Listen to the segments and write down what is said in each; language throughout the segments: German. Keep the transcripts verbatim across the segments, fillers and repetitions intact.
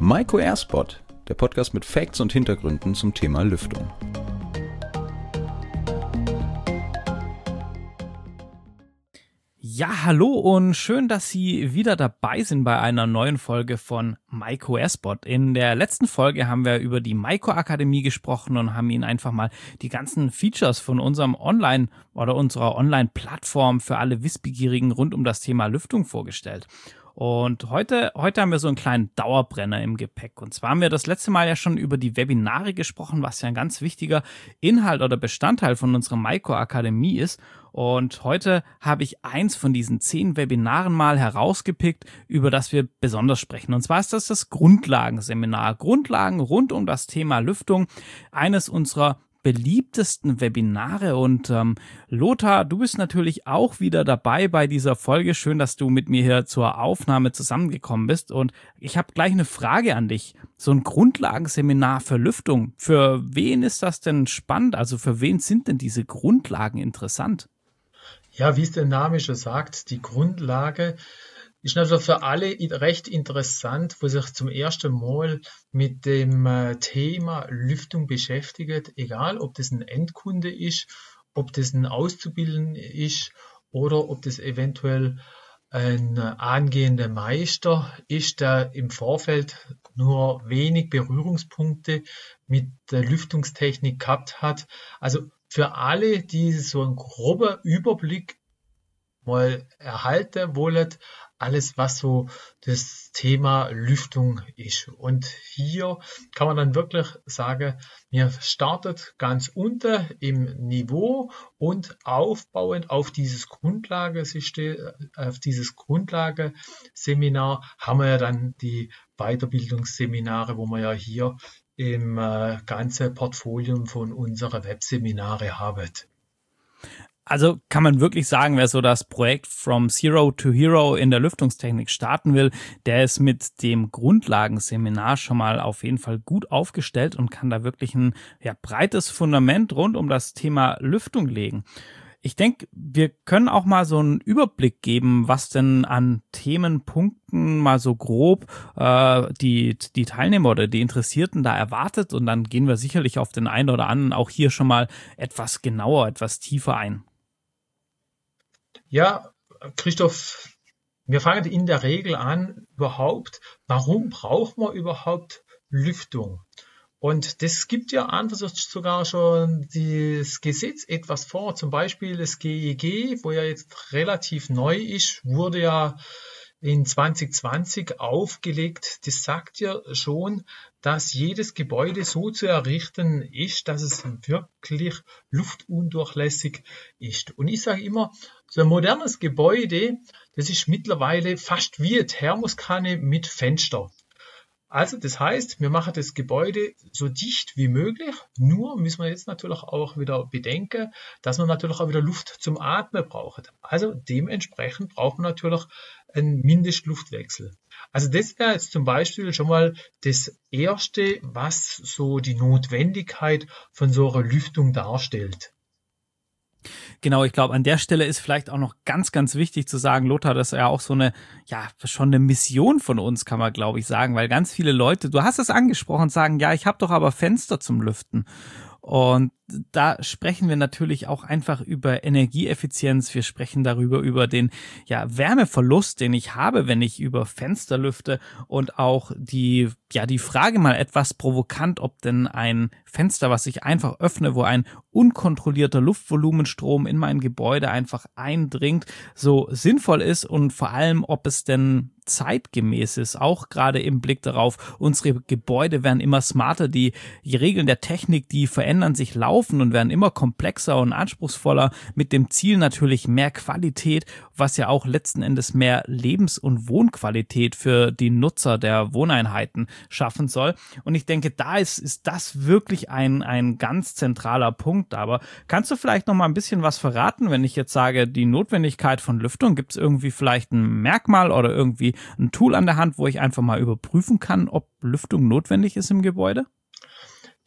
Maiko Airspot, der Podcast mit Facts und Hintergründen zum Thema Lüftung. Ja, hallo und schön, dass Sie wieder dabei sind bei einer neuen Folge von Maiko Airspot. In der letzten Folge haben wir über die Maiko Akademie gesprochen und haben Ihnen einfach mal die ganzen Features von unserem Online- oder unserer Online-Plattform für alle Wissbegierigen rund um das Thema Lüftung vorgestellt. Und heute, heute haben wir so einen kleinen Dauerbrenner im Gepäck. Und zwar haben wir das letzte Mal ja schon über die Webinare gesprochen, was ja ein ganz wichtiger Inhalt oder Bestandteil von unserer Maiko Akademie ist. Und heute habe ich eins von diesen zehn Webinaren mal herausgepickt, über das wir besonders sprechen. Und zwar ist das das Grundlagenseminar. Grundlagen rund um das Thema Lüftung. Eines unserer beliebtesten Webinare. Und ähm, Lothar, du bist natürlich auch wieder dabei bei dieser Folge. Schön, dass du mit mir hier zur Aufnahme zusammengekommen bist. Und ich habe gleich eine Frage an dich. So ein Grundlagenseminar für Lüftung, für wen ist das denn spannend? Also für wen sind denn diese Grundlagen interessant? Ja, wie es der Name schon sagt, die Grundlage ist natürlich für alle recht interessant, wo sich zum ersten Mal mit dem Thema Lüftung beschäftigt, egal ob das ein Endkunde ist, ob das ein Auszubildender ist oder ob das eventuell ein angehender Meister ist, der im Vorfeld nur wenig Berührungspunkte mit der Lüftungstechnik gehabt hat. Also für alle, die so einen groben Überblick mal erhalten wollen, alles, was so das Thema Lüftung ist. Und hier kann man dann wirklich sagen, wir startet ganz unten im Niveau und aufbauend auf dieses Grundlagesystem, auf dieses Grundlageseminar haben wir ja dann die Weiterbildungsseminare, wo wir ja hier im äh, ganzen Portfolio von unserer Webseminare haben. Also kann man wirklich sagen, wer so das Projekt From Zero to Hero in der Lüftungstechnik starten will, der ist mit dem Grundlagenseminar schon mal auf jeden Fall gut aufgestellt und kann da wirklich ein ja, breites Fundament rund um das Thema Lüftung legen. Ich denke, wir können auch mal so einen Überblick geben, was denn an Themenpunkten mal so grob äh, die die Teilnehmer oder die Interessierten da erwartet, und dann gehen wir sicherlich auf den einen oder anderen auch hier schon mal etwas genauer, etwas tiefer ein. Ja, Christoph, wir fangen in der Regel an, überhaupt, warum braucht man überhaupt Lüftung? Und das gibt ja einfach sogar schon das Gesetz etwas vor, zum Beispiel das G E G, wo ja jetzt relativ neu ist, wurde ja in zwanzig zwanzig aufgelegt. Das sagt ja schon, dass jedes Gebäude so zu errichten ist, dass es wirklich luftundurchlässig ist. Und ich sage immer, so ein modernes Gebäude, das ist mittlerweile fast wie eine Thermoskanne mit Fenster. Also das heißt, wir machen das Gebäude so dicht wie möglich, nur müssen wir jetzt natürlich auch wieder bedenken, dass man natürlich auch wieder Luft zum Atmen braucht. Also dementsprechend braucht man natürlich einen Mindestluftwechsel. Also das wäre jetzt zum Beispiel schon mal das Erste, was so die Notwendigkeit von so einer Lüftung darstellt. Genau, ich glaube, an der Stelle ist vielleicht auch noch ganz, ganz wichtig zu sagen, Lothar, das ist ja auch so eine, ja, schon eine Mission von uns, kann man, glaube ich, sagen, weil ganz viele Leute, du hast es angesprochen, sagen, ja, ich habe doch aber Fenster zum Lüften. Und da sprechen wir natürlich auch einfach über Energieeffizienz. Wir sprechen darüber, über den ja, Wärmeverlust, den ich habe, wenn ich über Fenster lüfte, und auch die, ja, die Frage mal etwas provokant, ob denn ein Fenster, was ich einfach öffne, wo ein unkontrollierter Luftvolumenstrom in mein Gebäude einfach eindringt, so sinnvoll ist, und vor allem, ob es denn zeitgemäß ist, auch gerade im Blick darauf, unsere Gebäude werden immer smarter, die, die Regeln der Technik, die verändern sich laufend und werden immer komplexer und anspruchsvoller, mit dem Ziel natürlich mehr Qualität, was ja auch letzten Endes mehr Lebens- und Wohnqualität für die Nutzer der Wohneinheiten schaffen soll. Und ich denke, da ist, ist das wirklich ein, ein ganz zentraler Punkt. Aber kannst du vielleicht noch mal ein bisschen was verraten, wenn ich jetzt sage, die Notwendigkeit von Lüftung, gibt es irgendwie vielleicht ein Merkmal oder irgendwie ein Tool an der Hand, wo ich einfach mal überprüfen kann, ob Lüftung notwendig ist im Gebäude?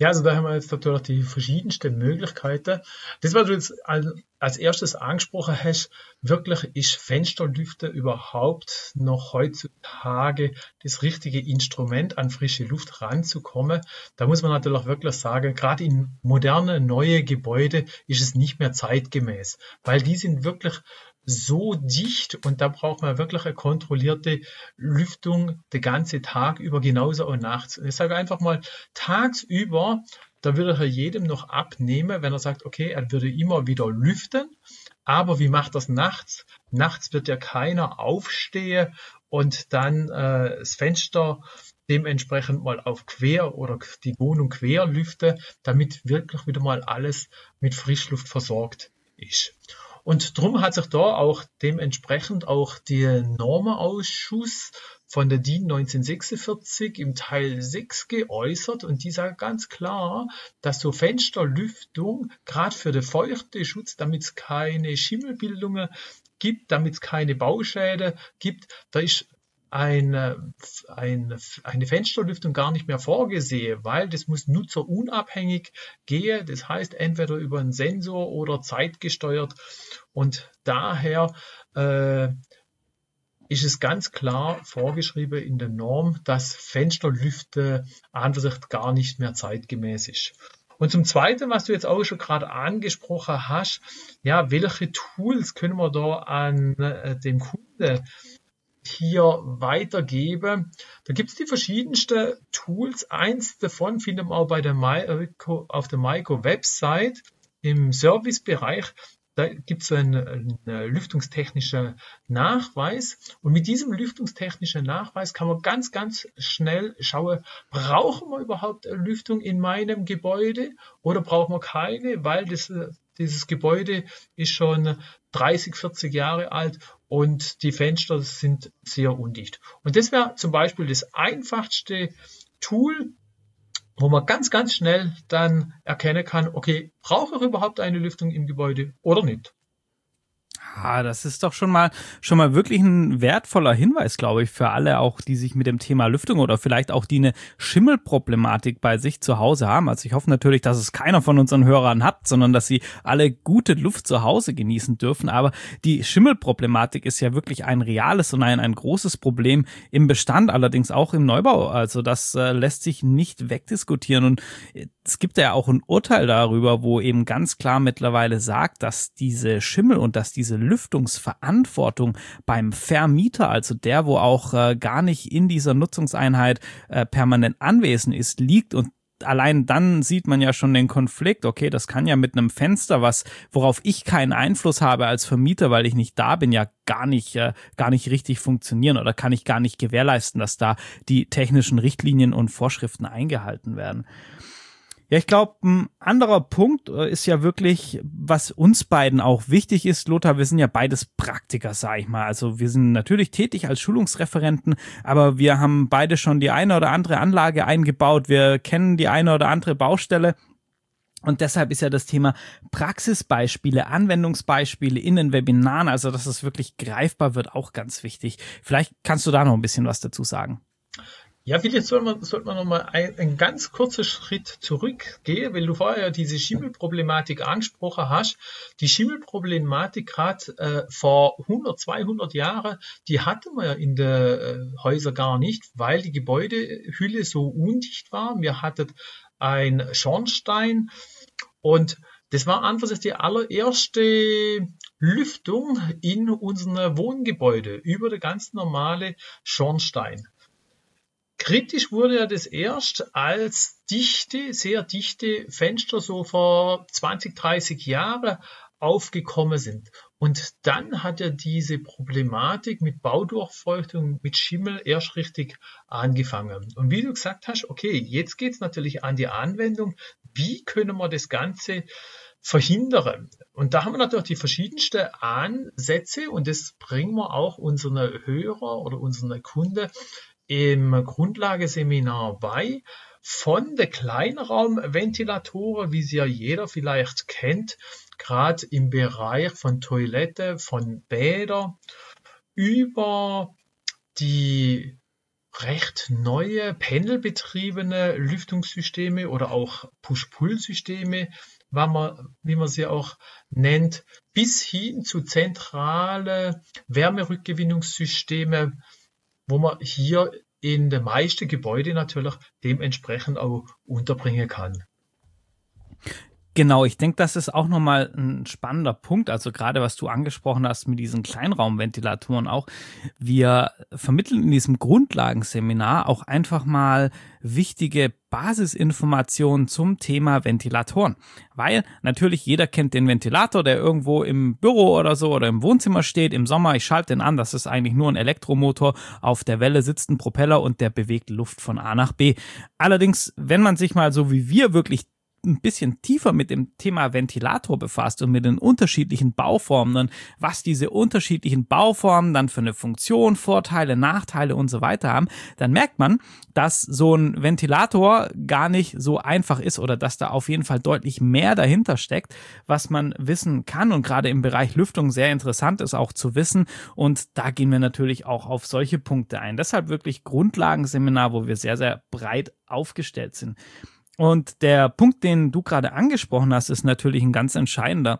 Ja, also da haben wir jetzt natürlich die verschiedensten Möglichkeiten. Das, was du jetzt als erstes angesprochen hast, wirklich ist Fensterlüften überhaupt noch heutzutage das richtige Instrument, an frische Luft ranzukommen. Da muss man natürlich wirklich sagen, gerade in moderne, neue Gebäude ist es nicht mehr zeitgemäß, weil die sind wirklich so dicht und da braucht man wirklich eine kontrollierte Lüftung den ganzen Tag über, genauso auch nachts. Ich sage einfach mal, tagsüber, da würde er jedem noch abnehmen, wenn er sagt, okay, er würde immer wieder lüften, aber wie macht das nachts? Nachts wird ja keiner aufstehen und dann äh, das Fenster dementsprechend mal auf quer oder die Wohnung quer lüften, damit wirklich wieder mal alles mit Frischluft versorgt ist. Und drum hat sich da auch dementsprechend auch der Normenausschuss von der D I N neunzehnhundertsechsundvierzig im Teil sechs geäußert und die sagt ganz klar, dass so Fensterlüftung gerade für den Feuchteschutz, damit es keine Schimmelbildungen gibt, damit es keine Bauschäden gibt, da ist Eine, eine, eine Fensterlüftung gar nicht mehr vorgesehen, weil das muss nutzerunabhängig gehen. Das heißt, entweder über einen Sensor oder zeitgesteuert. Und daher äh, ist es ganz klar vorgeschrieben in der Norm, dass Fensterlüfte an sich gar nicht mehr zeitgemäß ist. Und zum Zweiten, was du jetzt auch schon gerade angesprochen hast, ja, welche Tools können wir da an äh, dem Kunden hier weitergebe. Da gibt es die verschiedensten Tools. Eins davon findet man auch bei der Myco, auf der Myco-Website im Servicebereich. Da gibt es einen, einen lüftungstechnischen Nachweis. Und mit diesem lüftungstechnischen Nachweis kann man ganz, ganz schnell schauen, brauchen wir überhaupt eine Lüftung in meinem Gebäude oder brauchen wir keine, weil das, dieses Gebäude ist schon dreißig, vierzig Jahre alt und die Fenster sind sehr undicht. Und das wäre zum Beispiel das einfachste Tool, wo man ganz, ganz schnell dann erkennen kann, okay, brauche ich überhaupt eine Lüftung im Gebäude oder nicht? Ah, das ist doch schon mal schon mal wirklich ein wertvoller Hinweis, glaube ich, für alle auch, die sich mit dem Thema Lüftung oder vielleicht auch die eine Schimmelproblematik bei sich zu Hause haben. Also ich hoffe natürlich, dass es keiner von unseren Hörern hat, sondern dass sie alle gute Luft zu Hause genießen dürfen. Aber die Schimmelproblematik ist ja wirklich ein reales und ein, ein großes Problem im Bestand, allerdings auch im Neubau. Also das äh, lässt sich nicht wegdiskutieren und es gibt ja auch ein Urteil darüber, wo eben ganz klar mittlerweile sagt, dass diese Schimmel und dass diese Lüftungsverantwortung beim Vermieter, also der, wo auch äh, gar nicht in dieser Nutzungseinheit äh, permanent anwesend ist, liegt. Und allein dann sieht man ja schon den Konflikt. Okay, das kann ja mit einem Fenster, was worauf ich keinen Einfluss habe als Vermieter, weil ich nicht da bin, ja gar nicht äh, gar nicht richtig funktionieren oder kann ich gar nicht gewährleisten, dass da die technischen Richtlinien und Vorschriften eingehalten werden. Ja, ich glaube, ein anderer Punkt ist ja wirklich, was uns beiden auch wichtig ist, Lothar, wir sind ja beides Praktiker, sag ich mal. Also wir sind natürlich tätig als Schulungsreferenten, aber wir haben beide schon die eine oder andere Anlage eingebaut, wir kennen die eine oder andere Baustelle. Und deshalb ist ja das Thema Praxisbeispiele, Anwendungsbeispiele in den Webinaren, also dass es wirklich greifbar wird, auch ganz wichtig. Vielleicht kannst du da noch ein bisschen was dazu sagen. Ja, vielleicht soll man, sollte man nochmal ein, ein ganz kurzer Schritt zurückgehen, weil du vorher ja diese Schimmelproblematik angesprochen hast. Die Schimmelproblematik gerade äh, vor hundert, zweihundert Jahren, die hatte man ja in den äh, Häusern gar nicht, weil die Gebäudehülle so undicht war. Wir hatten ein Schornstein und das war einfach die allererste Lüftung in unserem Wohngebäude über der ganz normale Schornstein. Kritisch wurde ja das erst, als dichte, sehr dichte Fenster so vor zwanzig, dreißig Jahren aufgekommen sind. Und dann hat ja diese Problematik mit Baudurchfeuchtung, mit Schimmel erst richtig angefangen. Und wie du gesagt hast, okay, jetzt geht es natürlich an die Anwendung. Wie können wir das Ganze verhindern? Und da haben wir natürlich die verschiedensten Ansätze und das bringen wir auch unseren Hörer oder unseren Kunden im Grundlageseminar bei, von der Kleinraumventilatoren, wie sie ja jeder vielleicht kennt, gerade im Bereich von Toilette, von Bäder, über die recht neue pendelbetriebene Lüftungssysteme oder auch Push-Pull-Systeme, wie man, wie man sie auch nennt, bis hin zu zentrale Wärmerückgewinnungssysteme, wo man hier in den meisten Gebäuden natürlich dementsprechend auch unterbringen kann. Genau, ich denke, das ist auch nochmal ein spannender Punkt, also gerade was du angesprochen hast mit diesen Kleinraumventilatoren auch. Wir vermitteln in diesem Grundlagenseminar auch einfach mal wichtige Basisinformationen zum Thema Ventilatoren, weil natürlich jeder kennt den Ventilator, der irgendwo im Büro oder so oder im Wohnzimmer steht, im Sommer, ich schalte den an, das ist eigentlich nur ein Elektromotor, auf der Welle sitzt ein Propeller und der bewegt Luft von A nach B. Allerdings, wenn man sich mal so wie wir wirklich ein bisschen tiefer mit dem Thema Ventilator befasst und mit den unterschiedlichen Bauformen und was diese unterschiedlichen Bauformen dann für eine Funktion, Vorteile, Nachteile und so weiter haben, dann merkt man, dass so ein Ventilator gar nicht so einfach ist oder dass da auf jeden Fall deutlich mehr dahinter steckt, was man wissen kann und gerade im Bereich Lüftung sehr interessant ist auch zu wissen, und da gehen wir natürlich auch auf solche Punkte ein. Deshalb wirklich Grundlagenseminar, wo wir sehr, sehr breit aufgestellt sind. Und der Punkt, den du gerade angesprochen hast, ist natürlich ein ganz entscheidender.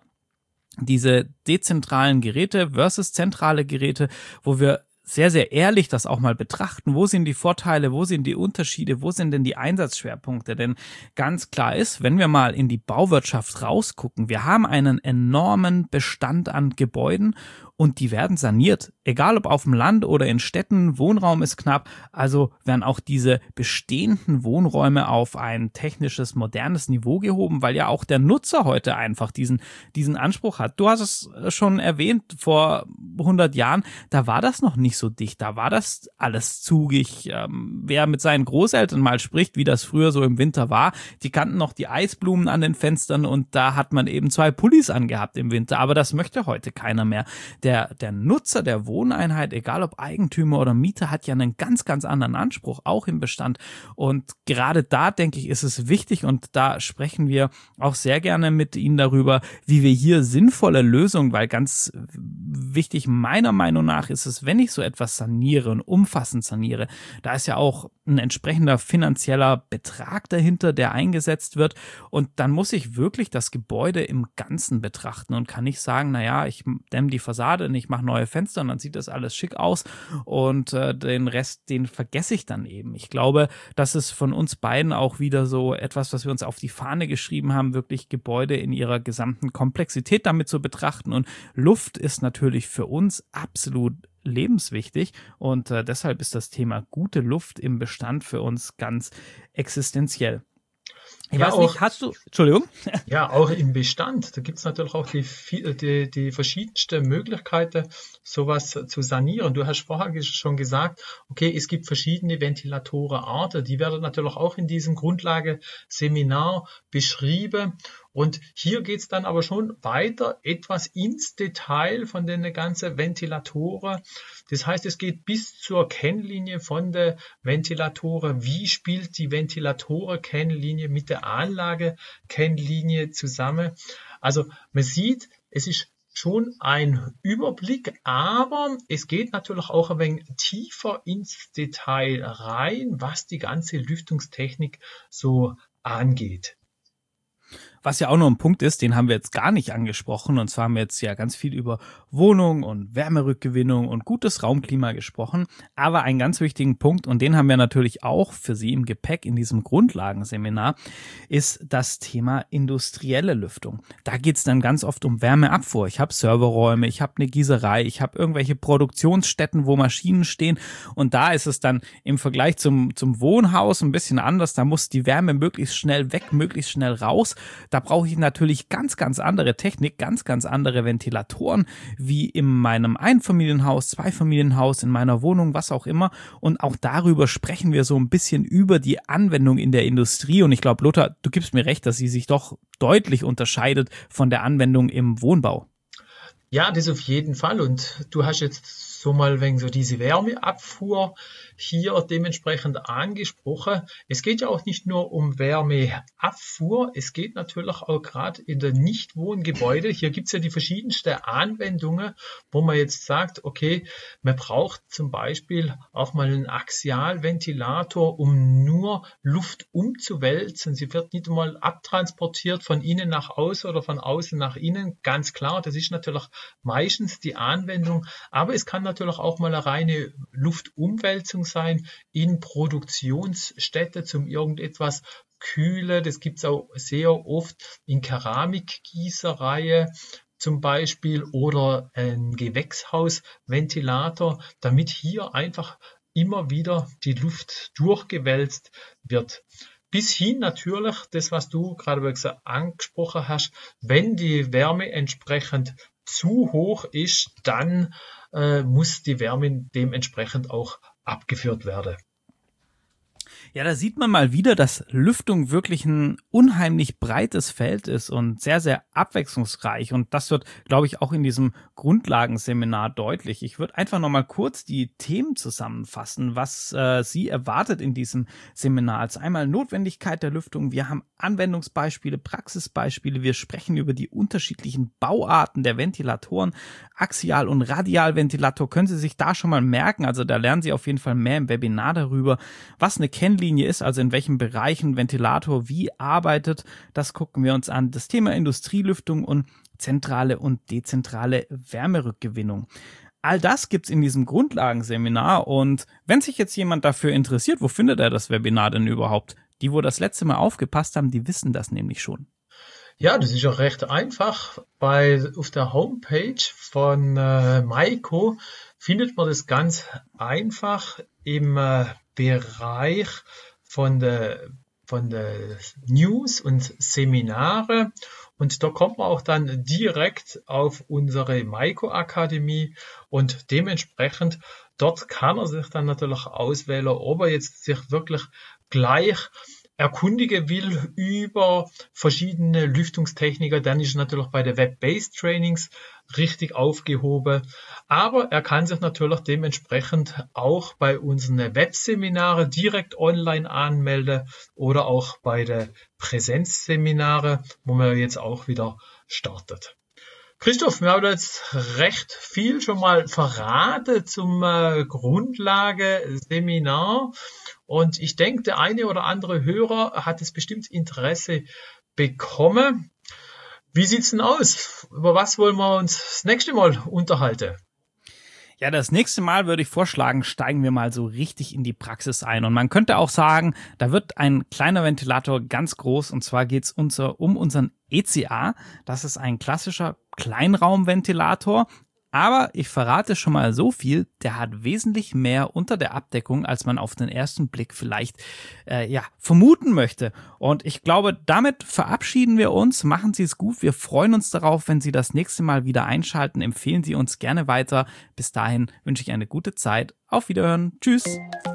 Diese dezentralen Geräte versus zentrale Geräte, wo wir sehr, sehr ehrlich das auch mal betrachten. Wo sind die Vorteile, wo sind die Unterschiede, wo sind denn die Einsatzschwerpunkte? Denn ganz klar ist, wenn wir mal in die Bauwirtschaft rausgucken, wir haben einen enormen Bestand an Gebäuden und die werden saniert. Egal ob auf dem Land oder in Städten, Wohnraum ist knapp, also werden auch diese bestehenden Wohnräume auf ein technisches, modernes Niveau gehoben, weil ja auch der Nutzer heute einfach diesen, diesen Anspruch hat. Du hast es schon erwähnt, vor hundert Jahren, da war das noch nicht so dicht, da war das alles zugig. Ähm, wer mit seinen Großeltern mal spricht, wie das früher so im Winter war, die kannten noch die Eisblumen an den Fenstern und da hat man eben zwei Pullis angehabt im Winter, aber das möchte heute keiner mehr. Der, der Nutzer der Wohneinheit, egal ob Eigentümer oder Mieter, hat ja einen ganz, ganz anderen Anspruch, auch im Bestand. Und gerade da, denke ich, ist es wichtig und da sprechen wir auch sehr gerne mit Ihnen darüber, wie wir hier sinnvolle Lösungen, weil ganz wichtig meiner Meinung nach ist es, wenn ich so etwas saniere und umfassend saniere, da ist ja auch ein entsprechender finanzieller Betrag dahinter, der eingesetzt wird, und dann muss ich wirklich das Gebäude im Ganzen betrachten und kann nicht sagen, naja, ich dämme die Fassade und ich mache neue Fenster und dann sieht das alles schick aus und äh, den Rest, den vergesse ich dann eben. Ich glaube, das ist von uns beiden auch wieder so etwas, was wir uns auf die Fahne geschrieben haben, wirklich Gebäude in ihrer gesamten Komplexität damit zu betrachten, und Luft ist natürlich für uns absolut lebenswichtig und äh, deshalb ist das Thema gute Luft im Bestand für uns ganz existenziell. Ich ja, weiß auch, nicht, hast du, Entschuldigung? Ja, auch im Bestand, da gibt es natürlich auch die, die, die verschiedensten Möglichkeiten, sowas zu sanieren. Du hast vorher schon gesagt, okay, es gibt verschiedene Ventilatorenarten, die werden natürlich auch in diesem Grundlageseminar beschrieben. Und hier geht es dann aber schon weiter etwas ins Detail von den ganzen Ventilatoren. Das heißt, es geht bis zur Kennlinie von der Ventilatoren. Wie spielt die Ventilatoren-Kennlinie mit der Anlage-Kennlinie zusammen? Also man sieht, es ist schon ein Überblick, aber es geht natürlich auch ein wenig tiefer ins Detail rein, was die ganze Lüftungstechnik so angeht. Was ja auch noch ein Punkt ist, den haben wir jetzt gar nicht angesprochen, und zwar haben wir jetzt ja ganz viel über Wohnung und Wärmerückgewinnung und gutes Raumklima gesprochen, aber einen ganz wichtigen Punkt, und den haben wir natürlich auch für Sie im Gepäck in diesem Grundlagenseminar, ist das Thema industrielle Lüftung. Da geht es dann ganz oft um Wärmeabfuhr. Ich habe Serverräume, ich habe eine Gießerei, ich habe irgendwelche Produktionsstätten, wo Maschinen stehen, und da ist es dann im Vergleich zum, zum Wohnhaus ein bisschen anders. Da muss die Wärme möglichst schnell weg, möglichst schnell raus. Da brauche ich natürlich ganz, ganz andere Technik, ganz, ganz andere Ventilatoren, wie in meinem Einfamilienhaus, Zweifamilienhaus, in meiner Wohnung, was auch immer. Und auch darüber sprechen wir so ein bisschen über die Anwendung in der Industrie. Und ich glaube, Lothar, du gibst mir recht, dass sie sich doch deutlich unterscheidet von der Anwendung im Wohnbau. Ja, das auf jeden Fall. Und du hast jetzt so mal wegen so diese Wärmeabfuhr hier dementsprechend angesprochen. Es geht ja auch nicht nur um Wärmeabfuhr, es geht natürlich auch gerade in den Nichtwohngebäuden. Hier gibt es ja die verschiedensten Anwendungen, wo man jetzt sagt, okay, man braucht zum Beispiel auch mal einen Axialventilator, um nur Luft umzuwälzen. Sie wird nicht mal abtransportiert von innen nach außen oder von außen nach innen. Ganz klar, das ist natürlich meistens die Anwendung, aber es kann natürlich auch mal eine reine Luftumwälzung sein in Produktionsstätte zum irgendetwas kühlen. Das gibt es auch sehr oft in Keramikgießerei zum Beispiel oder ein Gewächshausventilator, damit hier einfach immer wieder die Luft durchgewälzt wird. Bis hin natürlich, das was du gerade angesprochen hast, wenn die Wärme entsprechend zu hoch ist, dann äh, muss die Wärme dementsprechend auch abgeführt werden. Ja, da sieht man mal wieder, dass Lüftung wirklich ein unheimlich breites Feld ist und sehr, sehr abwechslungsreich. Und das wird, glaube ich, auch in diesem Grundlagenseminar deutlich. Ich würde einfach nochmal kurz die Themen zusammenfassen, was äh, Sie erwartet in diesem Seminar. Also einmal Notwendigkeit der Lüftung. Wir haben Anwendungsbeispiele, Praxisbeispiele. Wir sprechen über die unterschiedlichen Bauarten der Ventilatoren. Axial- und Radialventilator können Sie sich da schon mal merken. Also da lernen Sie auf jeden Fall mehr im Webinar darüber, was eine Kennlinie ist, also in welchen Bereichen Ventilator wie arbeitet. Das gucken wir uns an. Das Thema Industrielüftung und zentrale und dezentrale Wärmerückgewinnung. All das gibt's in diesem Grundlagenseminar und wenn sich jetzt jemand dafür interessiert, wo findet er das Webinar denn überhaupt? Die, wo das letzte Mal aufgepasst haben, die wissen das nämlich schon. Ja, das ist auch recht einfach. Bei, auf der Homepage von äh, Maiko findet man das ganz einfach im äh, Bereich von der, von der News und Seminare. Und da kommt man auch dann direkt auf unsere Maiko Akademie und dementsprechend dort kann er sich dann natürlich auswählen, ob er jetzt sich wirklich gleich erkundigen will über verschiedene Lüftungstechniken, dann ist er natürlich bei der Web-Based Trainings richtig aufgehoben. Aber er kann sich natürlich dementsprechend auch bei unseren Webseminare direkt online anmelden oder auch bei der Präsenzseminare, wo man jetzt auch wieder startet. Christoph, wir haben jetzt recht viel schon mal verraten zum äh, Grundlageseminar. Und ich denke, der eine oder andere Hörer hat es bestimmt Interesse bekommen. Wie sieht's denn aus? Über was wollen wir uns das nächste Mal unterhalten? Ja, das nächste Mal würde ich vorschlagen, steigen wir mal so richtig in die Praxis ein. Und man könnte auch sagen, da wird ein kleiner Ventilator ganz groß. Und zwar geht's unser, um unseren E C A. Das ist ein klassischer Kleinraumventilator. Aber ich verrate schon mal so viel, der hat wesentlich mehr unter der Abdeckung, als man auf den ersten Blick vielleicht äh, ja vermuten möchte. Und ich glaube, damit verabschieden wir uns. Machen Sie es gut. Wir freuen uns darauf, wenn Sie das nächste Mal wieder einschalten. Empfehlen Sie uns gerne weiter. Bis dahin wünsche ich eine gute Zeit. Auf Wiederhören. Tschüss.